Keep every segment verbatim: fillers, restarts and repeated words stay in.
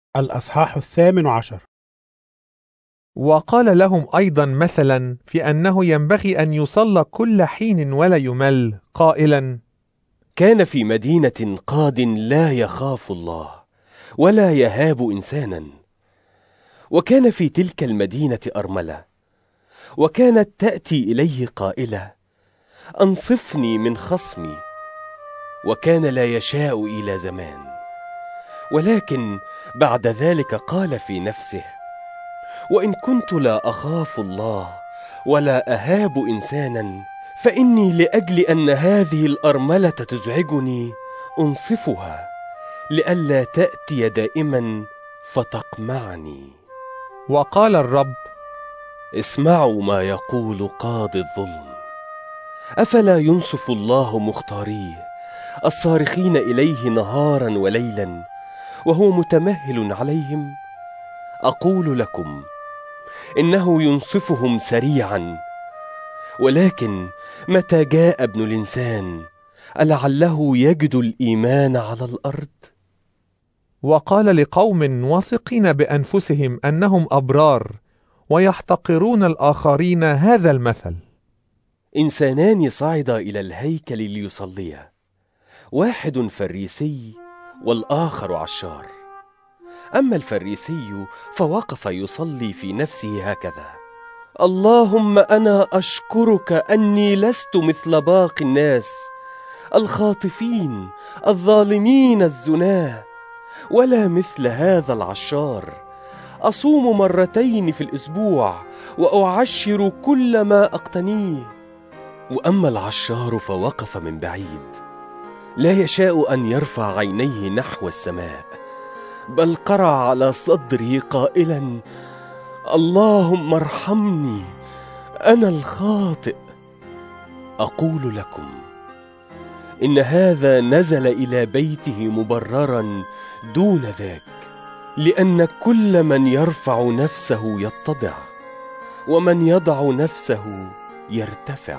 الأصحاح الثامن عشر. وقال لهم أيضا مثلا في أنه ينبغي أن يصلى كل حين ولا يمل، قائلا: كان في مدينة قاض لا يخاف الله ولا يهاب إنسانا، وكان في تلك المدينة أرملة، وكانت تأتي إليه قائلة: أنصفني من خصمي. وكان لا يشاء إلى زمان، ولكن بعد ذلك قال في نفسه: وإن كنت لا أخاف الله ولا أهاب إنسانا، فإني لأجل أن هذه الأرملة تزعجني أنصفها، لئلا تأتي دائما فتقمعني. وقال الرب: اسمعوا ما يقول قاضي الظلم. أفلا ينصف الله مختاريه الصارخين إليه نهارا وليلا وهو متمهل عليهم؟ أقول لكم إنه ينصفهم سريعا. ولكن متى جاء ابن الإنسان ألعله يجد الإيمان على الأرض؟ وقال لقوم واثقين بأنفسهم أنهم أبرار ويحتقرون الآخرين هذا المثل: إنسانان صعدا إلى الهيكل ليصليا، واحد فريسي والآخر عشار. أما الفريسي فوقف يصلي في نفسه هكذا: اللهم أنا أشكرك أني لست مثل باقي الناس، الخاطفين الظالمين الزناه، ولا مثل هذا العشار. أصوم مرتين في الأسبوع وأعشر كل ما أقتنيه. وأما العشار فوقف من بعيد، لا يشاء أن يرفع عينيه نحو السماء، بل قرع على صدره قائلا: اللهم ارحمني أنا الخاطئ. أقول لكم إن هذا نزل إلى بيته مبررا دون ذاك، لأن كل من يرفع نفسه يتضع، ومن يضع نفسه يرتفع.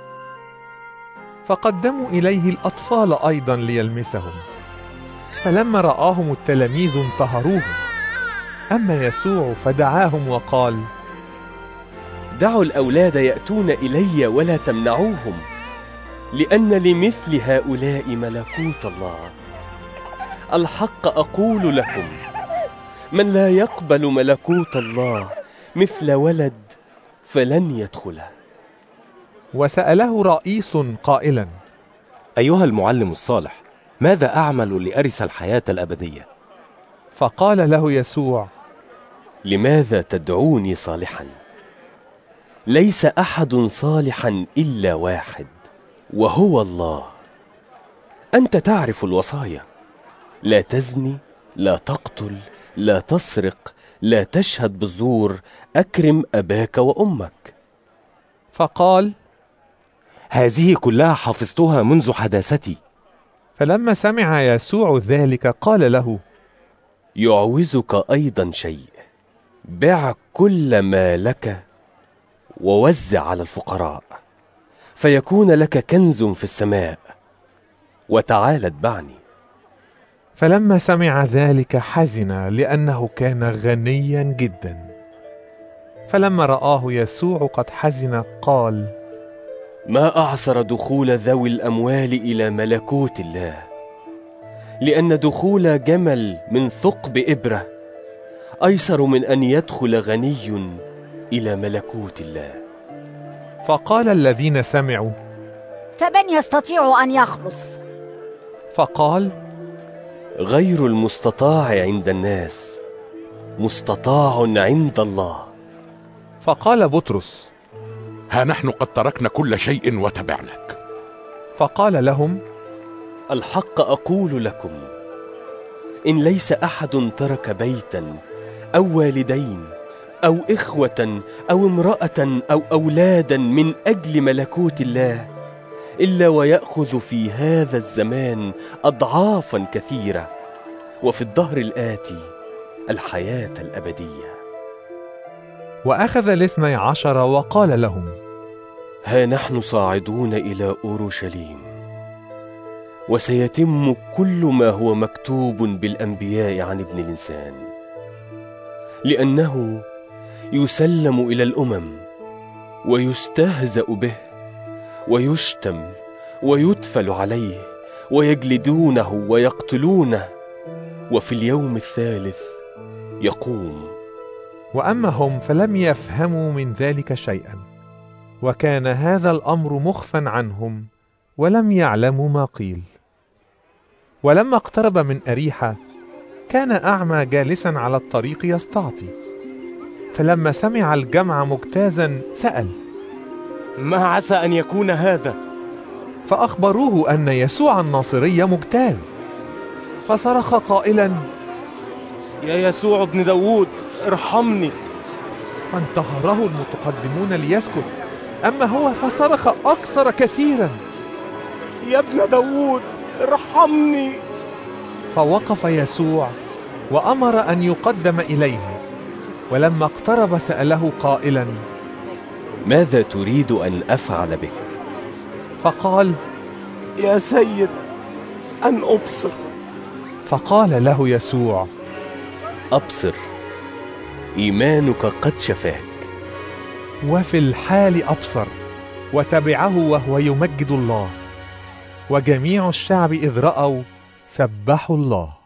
فقدموا إليه الأطفال أيضا ليلمسهم، فلما رآهم التلاميذ انتهروهم. أما يسوع فدعاهم وقال: دعوا الأولاد يأتون إلي ولا تمنعوهم، لأن لمثل هؤلاء ملكوت الله. الحق أقول لكم، من لا يقبل ملكوت الله مثل ولد فلن يدخله. وسأله رئيس قائلا: أيها المعلم الصالح، ماذا أعمل لأرث الحياة الأبدية؟ فقال له يسوع: لماذا تدعوني صالحا؟ ليس أحد صالحا إلا واحد، وهو الله. أنت تعرف الوصايا: لا تزني، لا تقتل، لا تسرق، لا تشهد بالزور، أكرم أباك وأمك. فقال: هذه كلها حفظتها منذ حداثتي. فلما سمع يسوع ذلك قال له: يعوزك أيضا شيء، بع كل ما لك ووزع على الفقراء، فيكون لك كنز في السماء، وتعال اتبعني. فلما سمع ذلك حزن لأنه كان غنيا جدا. فلما رآه يسوع قد حزن قال: ما أعسر دخول ذوي الأموال إلى ملكوت الله، لأن دخول جمل من ثقب إبرة أيسر من أن يدخل غني إلى ملكوت الله. فقال الذين سمعوا: فمن يستطيع أن يخلص؟ فقال: غير المستطاع عند الناس مستطاع عند الله. فقال بطرس: ها نحن قد تركنا كل شيء وتبعناك. فقال لهم: الحق أقول لكم، إن ليس أحد ترك بيتا أو والدين أو إخوة أو امرأة أو أولادا من أجل ملكوت الله إلا ويأخذ في هذا الزمان أضعافا كثيرة، وفي الدهر الآتي الحياة الأبدية. وأخذ الاثني عشر وقال لهم: ها نحن صاعدون إلى أورشليم، وسيتم كل ما هو مكتوب بالأنبياء عن ابن الإنسان. لأنه يسلم إلى الأمم ويستهزأ به ويشتم ويتفل عليه ويجلدونه ويقتلونه، وفي اليوم الثالث يقوم. وأما هم فلم يفهموا من ذلك شيئا، وكان هذا الأمر مخفى عنهم ولم يعلموا ما قيل. ولما اقترب من أريحة كان أعمى جالسا على الطريق يستعطي، فلما سمع الجمع مجتازا سأل: ما عسى أن يكون هذا؟ فأخبروه أن يسوع الناصري مجتاز، فصرخ قائلا: يا يسوع ابن داود ارحمني. فانتهره المتقدمون ليسكت، أما هو فصرخ أكثر كثيرا: يا ابن داود ارحمني. فوقف يسوع وأمر أن يقدم إليه، ولما اقترب سأله قائلا: ماذا تريد أن أفعل بك؟ فقال: يا سيد، أن أبصر. فقال له يسوع: أبصر، إيمانك قد شفاك. وفي الحال أبصر، وتبعه وهو يمجد الله، وجميع الشعب إذ رأوا سبحوا الله.